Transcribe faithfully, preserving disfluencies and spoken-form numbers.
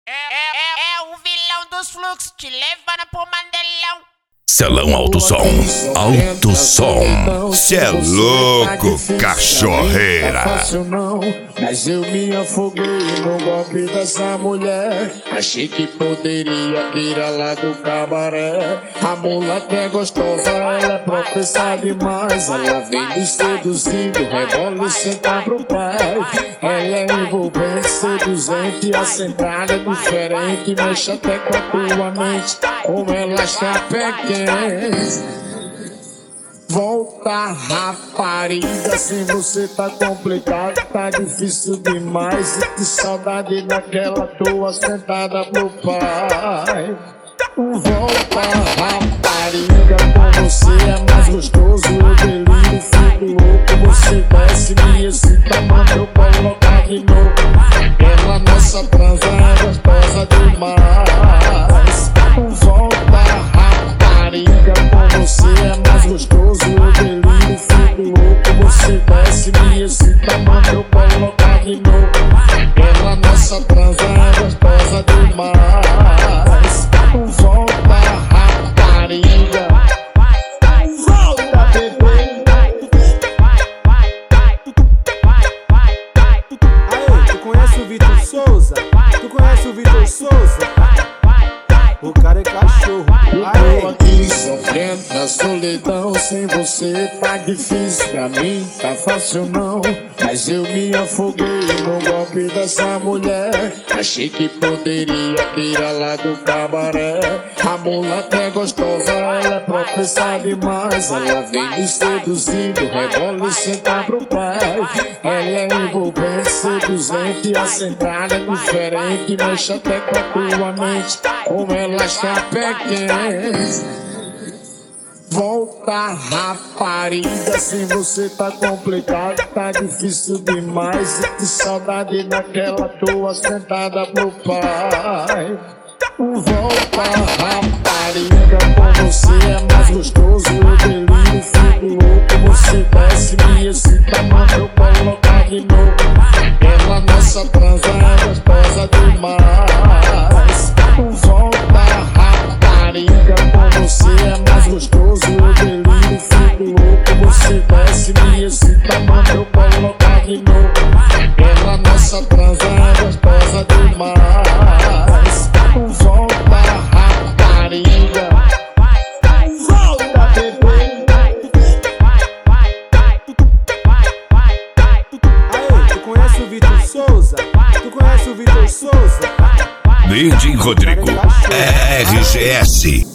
É, é, é o vilão dos fluxos te levando pro Mandelão. Celão Alto Som, Alto Som. Cê é louco, cachorreira. Fácil não, mas eu me afoguei no golpe dessa mulher. Achei que poderia tirar lá do cabaré. A mulata é gostosa, ela é professa demais. Ela vem me seduzindo, rebola e senta pro pai. Ela é envolvente, seduzente, assentada diferente. Mexe até com a tua mente, como ela está pequena. Volta, rapariga, se você tá complicado, tá difícil demais. E que saudade daquela tua sentada pro pai. Volta, rapariga, com você é mais gostoso. Eu delírio, fico louco, você desce, me excita, manda eu colocar de novo. Ela nossa transa é gostosa demais. Volta, rapariga, com você é mais gostoso. Eu delírio, fico louco, você desce, me excita, manda eu colocar de novo. Ela nossa transa é gostosa demais. Volta, rapariga. Volta, bebê. Aê, tu conhece o Vitor Souza? Tu conhece o Vitor Souza? O cara é cachorro. Eu tô aqui sofrendo na solidão. Sem você tá difícil, pra mim tá fácil não. Mas eu me afoguei no golpe dessa mulher. Achei que poderia tirar lá do cabaré. A mulata é gostosa, ela é professa demais. Ela vem me seduzindo, rebola e senta pro pai. Ela é envolvente, seduzente, assentada diferente. Mexe até com a tua mente, como ela está pequena. Volta, rapariga, se você tá complicado, tá difícil demais. E que saudade daquela tua sentada pro pai. Volta, rapariga, com você é mais gostoso. Eu delírio, fico louco, você desce, me excita, manda eu colocar de novo. Ela nossa transa é gostosa demais. Volta, rapariga, com você é mais gostoso. Eu delírio, fico louco, você desce, me excita, manda eu colocar de novo. Ela nossa transa é gostosa demais. Volta, rapariga. Volta, bebê. Aê, tu conhece o Vitor Souza? Tu conhece o Vitor Souza? D J Rodrigo, R G S.